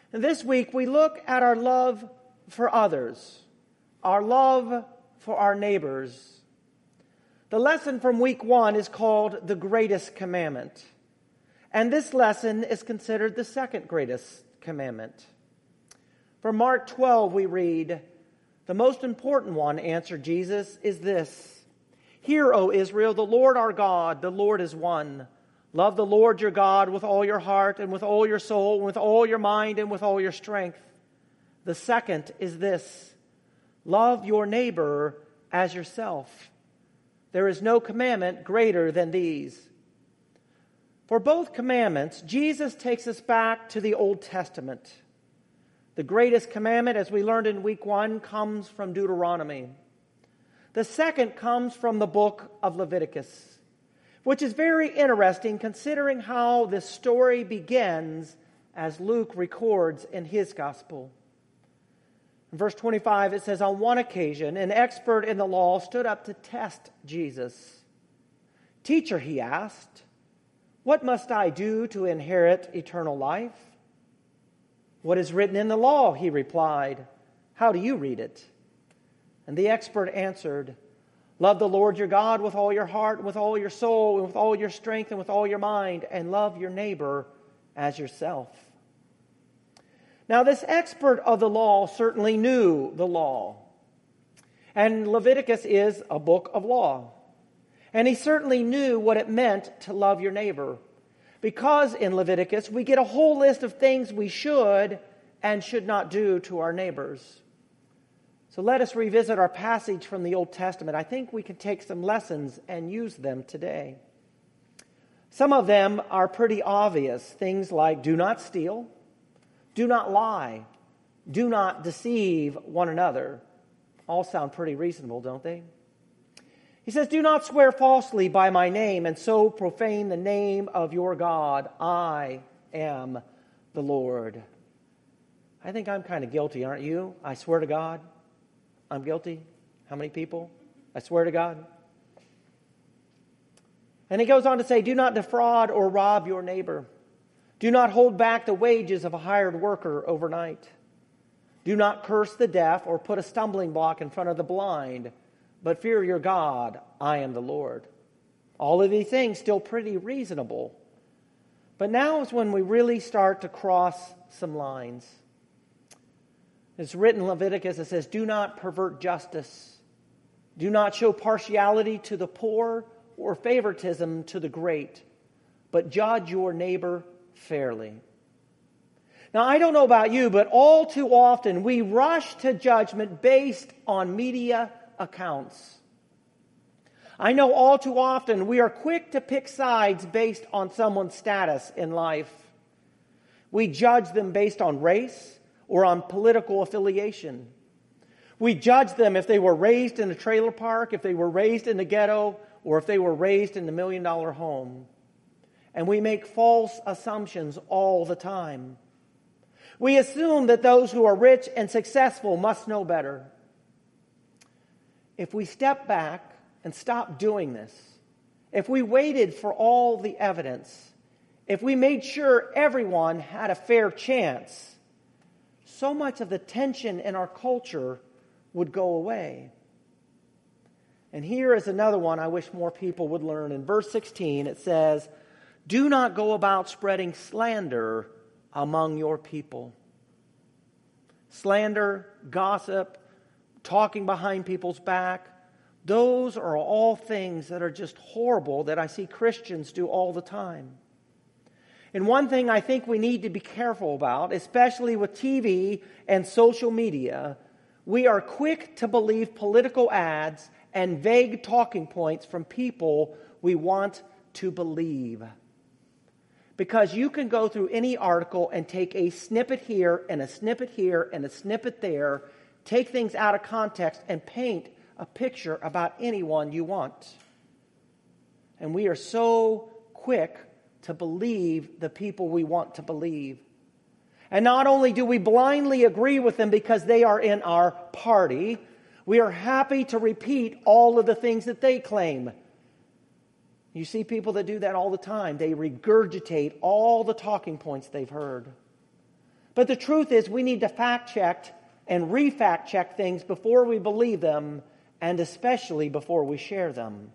And this week we look at our love for others, our love for our neighbors. The lesson from week 1 is called the greatest commandment. And this lesson is considered the second greatest commandment. From Mark 12 we read, "The most important one," answered Jesus, "is this. Hear, O Israel, the Lord our God, the Lord is one. Love the Lord your God with all your heart and with all your soul and with all your mind and with all your strength. The second is this. Love your neighbor as yourself. There is no commandment greater than these." For both commandments, Jesus takes us back to the Old Testament. The greatest commandment, as we learned in week 1, comes from Deuteronomy. The second comes from the book of Leviticus, which is very interesting considering how this story begins as Luke records in his gospel. In verse 25 it says, "On one occasion, an expert in the law stood up to test Jesus. 'Teacher,' he asked, 'what must I do to inherit eternal life?' 'What is written in the law?' he replied. 'How do you read it?' And the expert answered, 'Love the Lord your God with all your heart, and with all your soul, and with all your strength, and with all your mind, and love your neighbor as yourself.'" Now, this expert of the law certainly knew the law. And Leviticus is a book of law. And he certainly knew what it meant to love your neighbor. Because in Leviticus, we get a whole list of things we should and should not do to our neighbors. So let us revisit our passage from the Old Testament. I think we can take some lessons and use them today. Some of them are pretty obvious. Things like do not steal, do not lie, do not deceive one another. All sound pretty reasonable, don't they? He says, "Do not swear falsely by my name and so profane the name of your God. I am the Lord." I think I'm kind of guilty, aren't you? I swear to God, I'm guilty. How many people? I swear to God. And he goes on to say, "Do not defraud or rob your neighbor. Do not hold back the wages of a hired worker overnight. Do not curse the deaf or put a stumbling block in front of the blind. But fear your God, I am the Lord." All of these things still pretty reasonable. But now is when we really start to cross some lines. It's written in Leviticus, it says, "Do not pervert justice. Do not show partiality to the poor or favoritism to the great, but judge your neighbor fairly." Now, I don't know about you, but all too often we rush to judgment based on media accounts. I know all too often we are quick to pick sides based on someone's status in life. We judge them based on race or on political affiliation. We judge them if they were raised in a trailer park, if they were raised in the ghetto, or if they were raised in the $1 million home. And we make false assumptions all the time. We assume that those who are rich and successful must know better. If we step back and stop doing this, if we waited for all the evidence, if we made sure everyone had a fair chance, so much of the tension in our culture would go away. And here is another one I wish more people would learn. In verse 16 it says, "Do not go about spreading slander among your people." Slander, gossip, talking behind people's back, those are all things that are just horrible that I see Christians do all the time. And one thing I think we need to be careful about, especially with TV and social media, we are quick to believe political ads and vague talking points from people we want to believe. Because you can go through any article and take a snippet here and a snippet here and a snippet there, take things out of context and paint a picture about anyone you want. And we are so quick to believe the people we want to believe. And not only do we blindly agree with them because they are in our party, we are happy to repeat all of the things that they claim. You see people that do that all the time. They regurgitate all the talking points they've heard. But the truth is we need to fact check and re-fact check things before we believe them, and especially before we share them.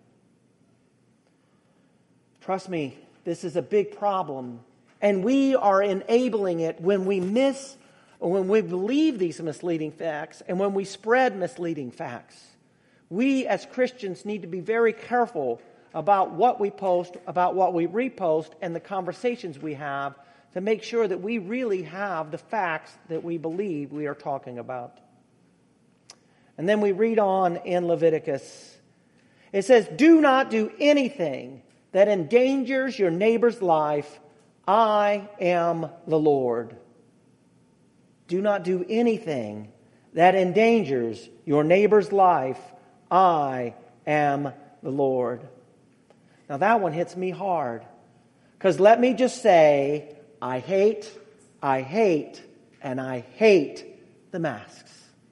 Trust me, this is a big problem. And we are enabling it when we believe these misleading facts and when we spread misleading facts. We as Christians need to be very careful about what we post, about what we repost, and the conversations we have to make sure that we really have the facts that we believe we are talking about. And then we read on in Leviticus. It says, "Do not do anything that endangers your neighbor's life. I am the Lord." Do not do anything that endangers your neighbor's life. I am the Lord. Now that one hits me hard. Because let me just say, I hate, and I hate the masks.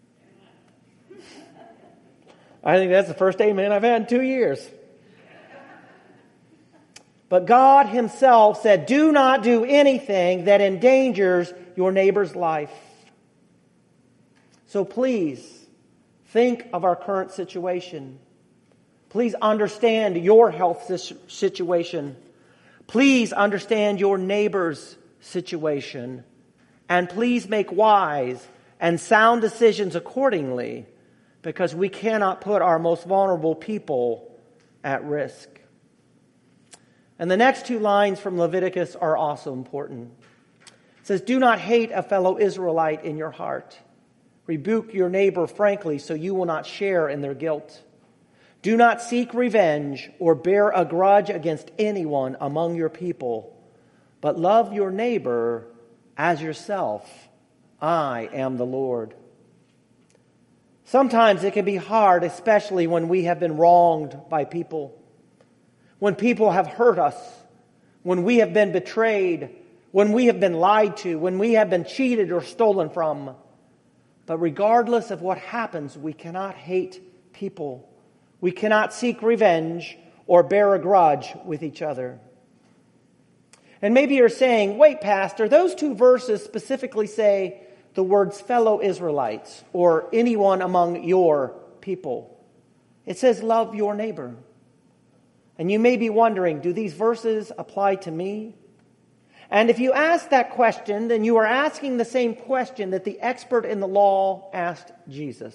I think that's the first amen I've had in 2 years. But God Himself said, do not do anything that endangers your neighbor's life. So please, think of our current situation. Please understand your health situation. Please understand your neighbor's situation. And please make wise and sound decisions accordingly, because we cannot put our most vulnerable people at risk. And the next two lines from Leviticus are also important. It says, "Do not hate a fellow Israelite in your heart. Rebuke your neighbor frankly so you will not share in their guilt. Do not seek revenge or bear a grudge against anyone among your people, but love your neighbor as yourself. I am the Lord." Sometimes it can be hard, especially when we have been wronged by people. When people have hurt us, when we have been betrayed, when we have been lied to, when we have been cheated or stolen from. But regardless of what happens, we cannot hate people. We cannot seek revenge or bear a grudge with each other. And maybe you're saying, wait, Pastor, those two verses specifically say the words fellow Israelites or anyone among your people. It says love your neighbor. And you may be wondering, do these verses apply to me? And if you ask that question, then you are asking the same question that the expert in the law asked Jesus.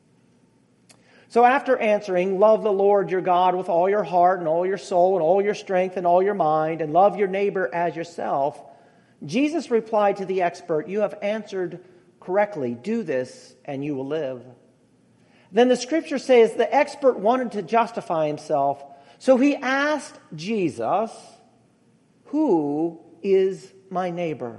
So after answering, love the Lord your God with all your heart and all your soul and all your strength and all your mind, and love your neighbor as yourself, Jesus replied to the expert, "You have answered correctly. Do this and you will live." Then the scripture says the expert wanted to justify himself, so he asked Jesus, "Who is my neighbor?"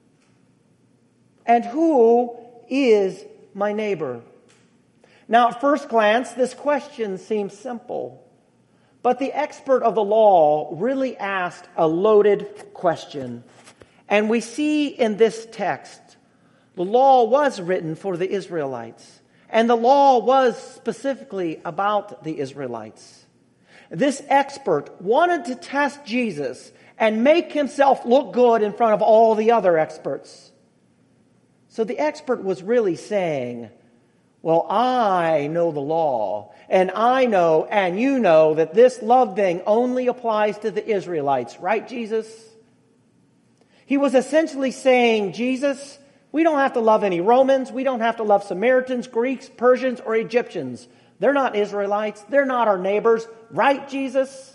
And who is my neighbor? Now, at first glance, this question seems simple. But the expert of the law really asked a loaded question. And we see in this text, the law was written for the Israelites. And the law was specifically about the Israelites. This expert wanted to test Jesus and make himself look good in front of all the other experts. So the expert was really saying, well, I know the law, and I know, and you know, that this love thing only applies to the Israelites, right, Jesus? He was essentially saying, Jesus, we don't have to love any Romans, we don't have to love Samaritans, Greeks, Persians, or Egyptians. They're not Israelites, they're not our neighbors, right, Jesus?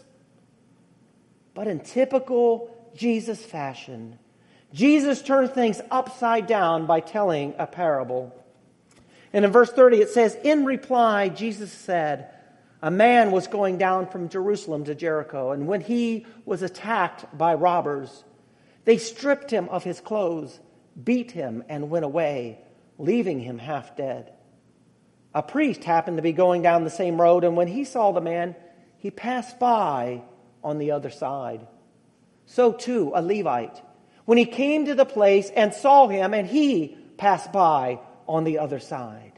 But in typical Jesus fashion, Jesus turned things upside down by telling a parable. And in verse 30 it says, in reply, Jesus said, a man was going down from Jerusalem to Jericho, and when he was attacked by robbers, they stripped him of his clothes, beat him, and went away, leaving him half dead. A priest happened to be going down the same road, and when he saw the man, he passed by on the other side. So too, a Levite, when he came to the place and saw him, and he passed by on the other side.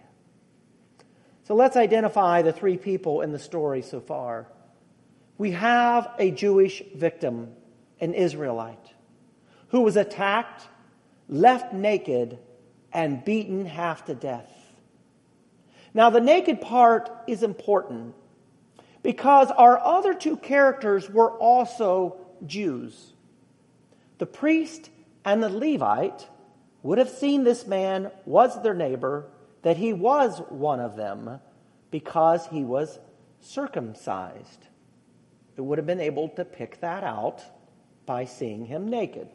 So let's identify the three people in the story so far. We have a Jewish victim, an Israelite, who was attacked, left naked, and beaten half to death. Now, the naked part is important because our other two characters were also Jews. The priest and the Levite would have seen this man was their neighbor, that he was one of them because he was circumcised. They would have been able to pick that out by seeing him naked.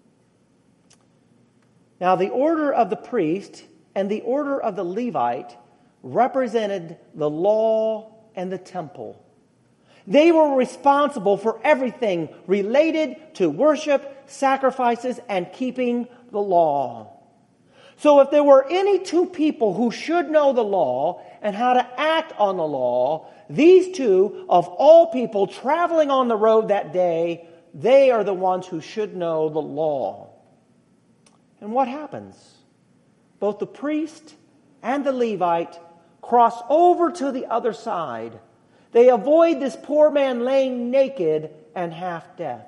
Now, the order of the priest and the order of the Levite represented the law and the temple. They were responsible for everything related to worship, sacrifices, and keeping the law. So if there were any two people who should know the law and how to act on the law, these two, of all people traveling on the road that day, they are the ones who should know the law. And what happens? Both the priest and the Levite cross over to the other side. They avoid this poor man laying naked and half dead.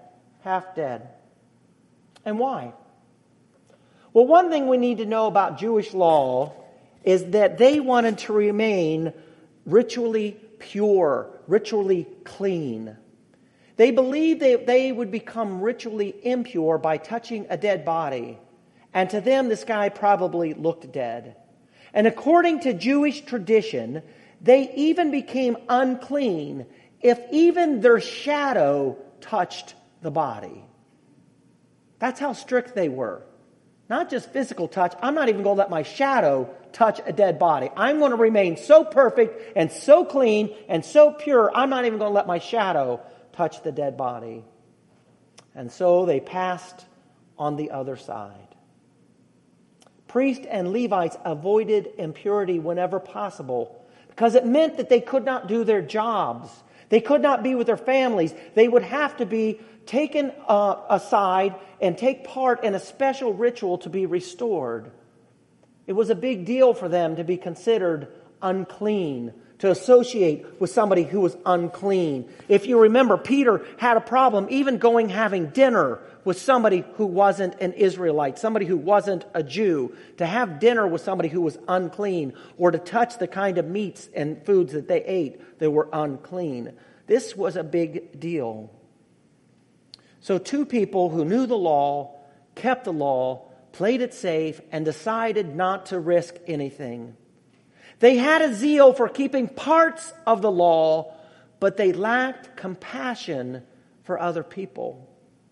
And why? Well, one thing we need to know about Jewish law is that they wanted to remain ritually pure, ritually clean. They believed they would become ritually impure by touching a dead body. And to them, this guy probably looked dead. And according to Jewish tradition, they even became unclean if even their shadow touched the body. That's how strict they were. Not just physical touch. I'm not even going to let my shadow touch a dead body. I'm going to remain so perfect and so clean and so pure, I'm not even going to let my shadow touch the dead body. And so they passed on the other side. Priests and Levites avoided impurity whenever possible because it meant that they could not do their jobs. They could not be with their families. They would have to be taken aside and take part in a special ritual to be restored. It was a big deal for them to be considered unclean, to associate with somebody who was unclean. If you remember, Peter had a problem even having dinner with somebody who wasn't an Israelite, somebody who wasn't a Jew. To have dinner with somebody who was unclean, or to touch the kind of meats and foods that they ate that were unclean. This was a big deal. So two people who knew the law, kept the law, played it safe, and decided not to risk anything. They had a zeal for keeping parts of the law, but they lacked compassion for other people.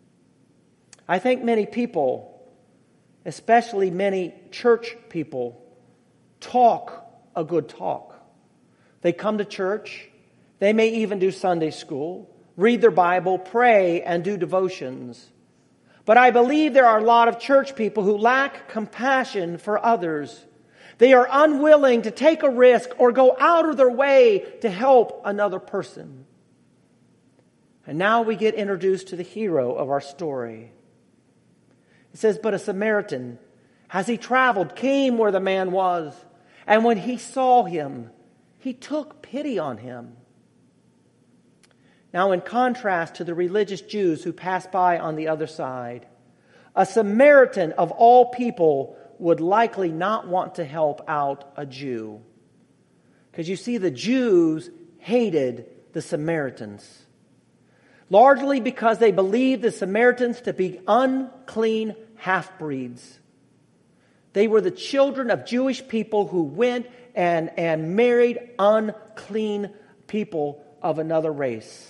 I think many people, especially many church people, talk a good talk. They come to church. They may even do Sunday school, read their Bible, pray, and do devotions. But I believe there are a lot of church people who lack compassion for others. They are unwilling to take a risk or go out of their way to help another person. And now we get introduced to the hero of our story. It says, but a Samaritan, as he traveled, came where the man was. And when he saw him, he took pity on him. Now, in contrast to the religious Jews who passed by on the other side, a Samaritan of all people would likely not want to help out a Jew. Because you see, the Jews hated the Samaritans. Largely because they believed the Samaritans to be unclean half-breeds. They were the children of Jewish people who went and married unclean people of another race.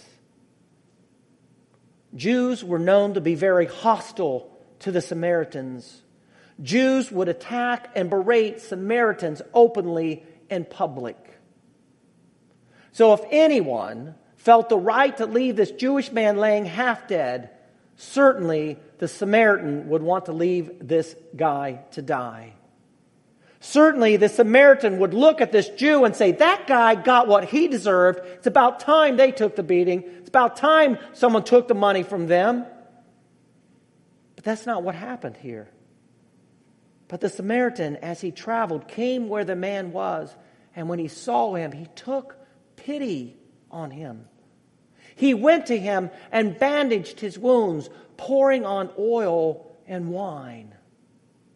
Jews were known to be very hostile to the Samaritans. Jews would attack and berate Samaritans openly in public. So if anyone felt the right to leave this Jewish man laying half dead, certainly the Samaritan would want to leave this guy to die. Certainly the Samaritan would look at this Jew and say, that guy got what he deserved. It's about time they took the beating. It's about time someone took the money from them. But that's not what happened here. But the Samaritan, as he traveled, came where the man was. And when he saw him, he took pity on him. He went to him and bandaged his wounds, pouring on oil and wine.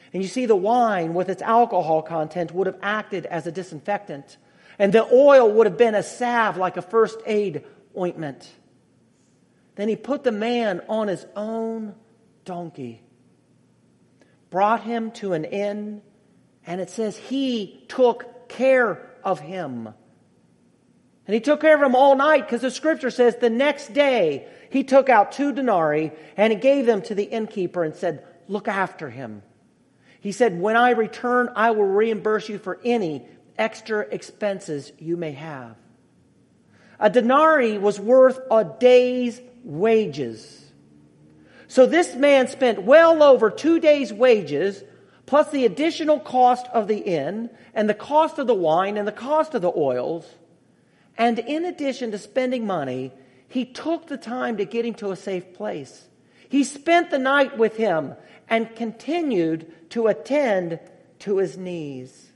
And you see, the wine with its alcohol content would have acted as a disinfectant. And the oil would have been a salve, like a first aid ointment. Then he put the man on his own donkey, brought him to an inn, and it says he took care of him. And he took care of him all night, because the scripture says the next day he took out 2 denarii and he gave them to the innkeeper and said, look after him. He said, when I return, I will reimburse you for any extra expenses you may have. A denarii was worth a day's wages. So this man spent well over 2 days' wages, plus the additional cost of the inn, and the cost of the wine, and the cost of the oils. And in addition to spending money, he took the time to get him to a safe place. He spent the night with him and continued to attend to his needs.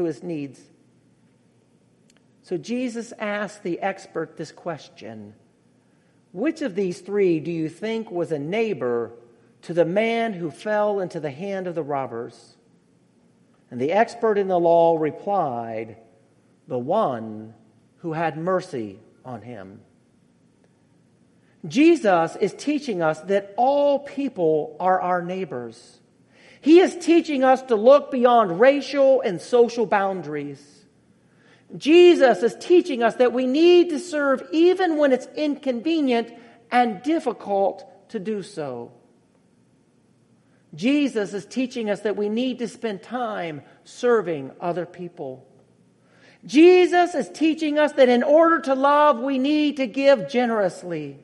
So Jesus asked the expert this question: which of these 3 do you think was a neighbor to the man who fell into the hand of the robbers? And the expert in the law replied, the one who had mercy on him. Jesus is teaching us that all people are our neighbors. He is teaching us to look beyond racial and social boundaries. Jesus is teaching us that we need to serve even when it's inconvenient and difficult to do so. Jesus is teaching us that we need to spend time serving other people. Jesus is teaching us that in order to love, we need to give generously.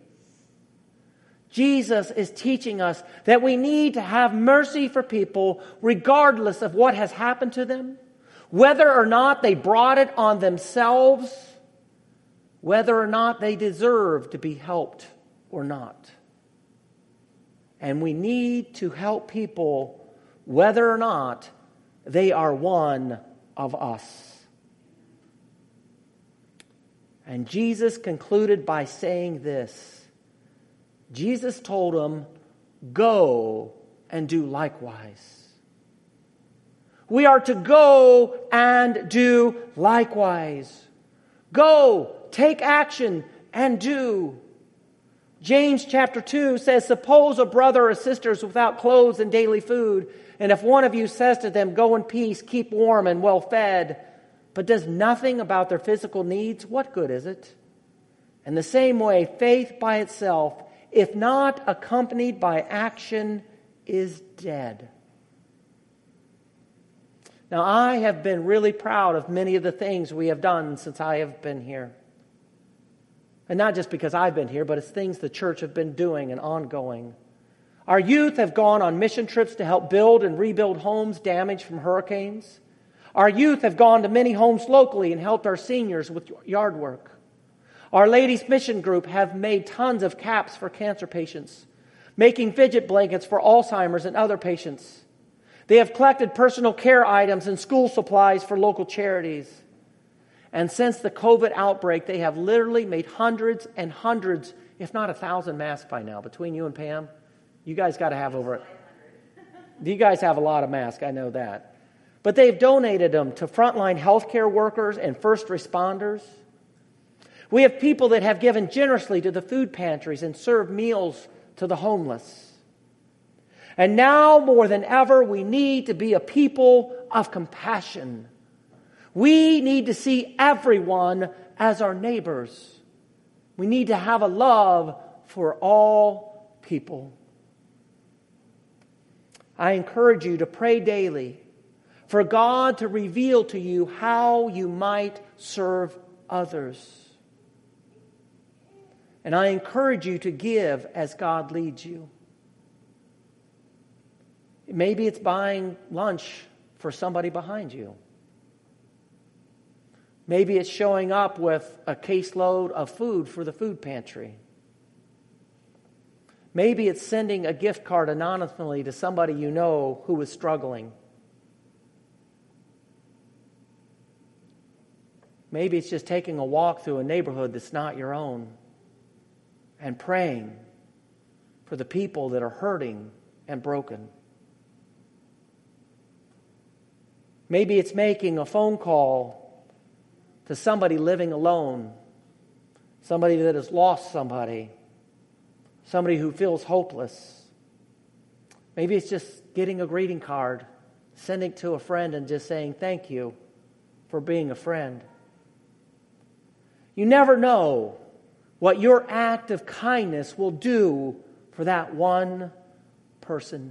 Jesus is teaching us that we need to have mercy for people regardless of what has happened to them, whether or not they brought it on themselves, whether or not they deserve to be helped or not. And we need to help people whether or not they are one of us. And Jesus concluded by saying this. Jesus told him, go and do likewise. We are to go and do likewise. Go, take action, and do. James chapter 2 says, suppose a brother or sister is without clothes and daily food, and if one of you says to them, go in peace, keep warm and well fed, but does nothing about their physical needs, what good is it? In the same way, faith by itself, if not accompanied by action, is dead. Now, I have been really proud of many of the things we have done since I have been here. And not just because I've been here, but it's things the church have been doing and ongoing. Our youth have gone on mission trips to help build and rebuild homes damaged from hurricanes. Our youth have gone to many homes locally and helped our seniors with yard work. Our ladies' mission group have made tons of caps for cancer patients, making fidget blankets for Alzheimer's and other patients. They have collected personal care items and school supplies for local charities. And since the COVID outbreak, they have literally made hundreds and hundreds, if not 1,000 masks by now. Between you and Pam, you guys got to have over. You guys have a lot of masks, I know that. But they've donated them to frontline healthcare workers and first responders. We have people that have given generously to the food pantries and served meals to the homeless. And now more than ever, we need to be a people of compassion. We need to see everyone as our neighbors. We need to have a love for all people. I encourage you to pray daily for God to reveal to you how you might serve others. And I encourage you to give as God leads you. Maybe it's buying lunch for somebody behind you. Maybe it's showing up with a caseload of food for the food pantry. Maybe it's sending a gift card anonymously to somebody you know who is struggling. Maybe it's just taking a walk through a neighborhood that's not your own and praying for the people that are hurting and broken. Maybe it's making a phone call to somebody living alone, somebody that has lost somebody who feels hopeless. Maybe it's just getting a greeting card, sending it to a friend and just saying thank you for being a friend. You never know what your act of kindness will do for that one person.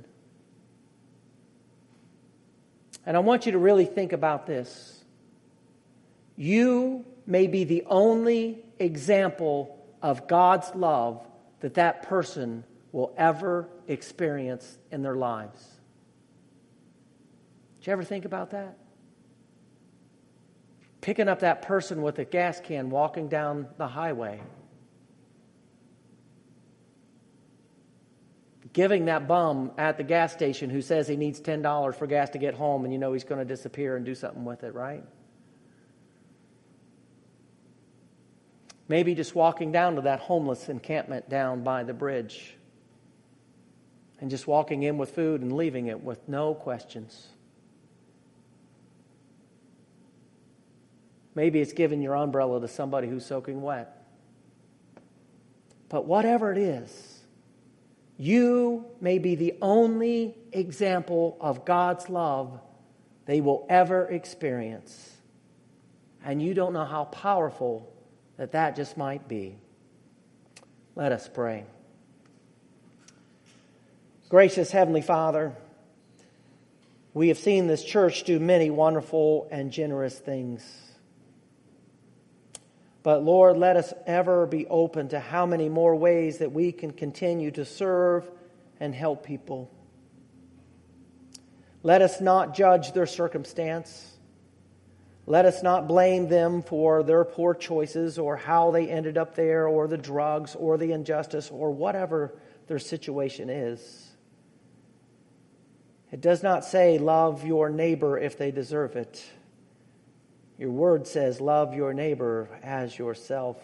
And I want you to really think about this. You may be the only example of God's love that person will ever experience in their lives. Did you ever think about that? Picking up that person with a gas can walking down the highway. Giving that bum at the gas station who says he needs $10 for gas to get home, and you know he's going to disappear and do something with it, right? Maybe just walking down to that homeless encampment down by the bridge and just walking in with food and leaving it with no questions. Maybe it's giving your umbrella to somebody who's soaking wet. But whatever it is, you may be the only example of God's love they will ever experience. And you don't know how powerful that just might be. Let us pray. Gracious Heavenly Father, we have seen this church do many wonderful and generous things. But Lord, let us ever be open to how many more ways that we can continue to serve and help people. Let us not judge their circumstance. Let us not blame them for their poor choices or how they ended up there or the drugs or the injustice or whatever their situation is. It does not say love your neighbor if they deserve it. Your word says love your neighbor as yourself.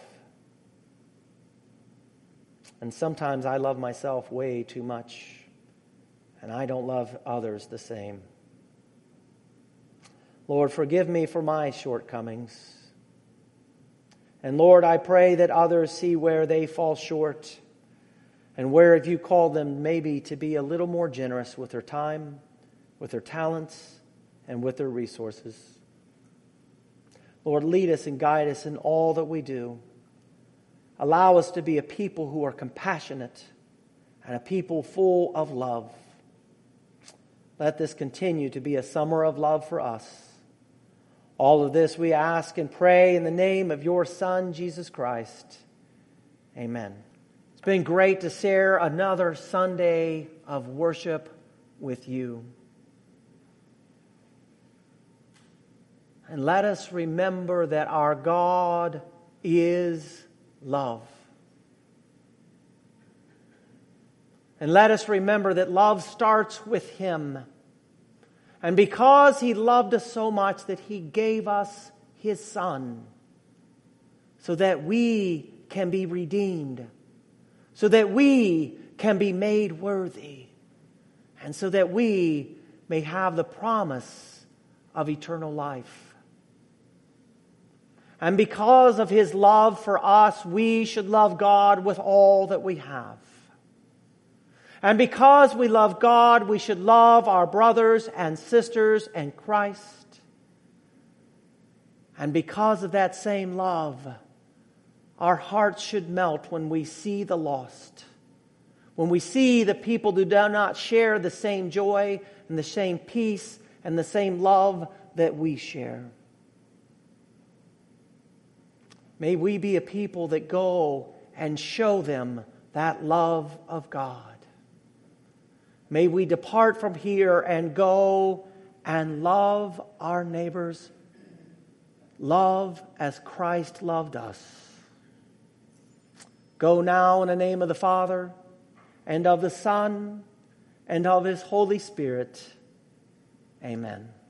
And sometimes I love myself way too much, and I don't love others the same. Lord, forgive me for my shortcomings. And Lord, I pray that others see where they fall short and where if you call them maybe to be a little more generous with their time, with their talents, and with their resources. Lord, lead us and guide us in all that we do. Allow us to be a people who are compassionate and a people full of love. Let this continue to be a summer of love for us. All of this we ask and pray in the name of your Son, Jesus Christ. Amen. It's been great to share another Sunday of worship with you. And let us remember that our God is love. And let us remember that love starts with Him. And because He loved us so much that He gave us His Son so that we can be redeemed, so that we can be made worthy, and so that we may have the promise of eternal life. And because of His love for us, we should love God with all that we have. And because we love God, we should love our brothers and sisters in Christ. And because of that same love, our hearts should melt when we see the lost. When we see the people who do not share the same joy and the same peace and the same love that we share. May we be a people that go and show them that love of God. May we depart from here and go and love our neighbors. Love as Christ loved us. Go now in the name of the Father, and of the Son, and of His Holy Spirit. Amen.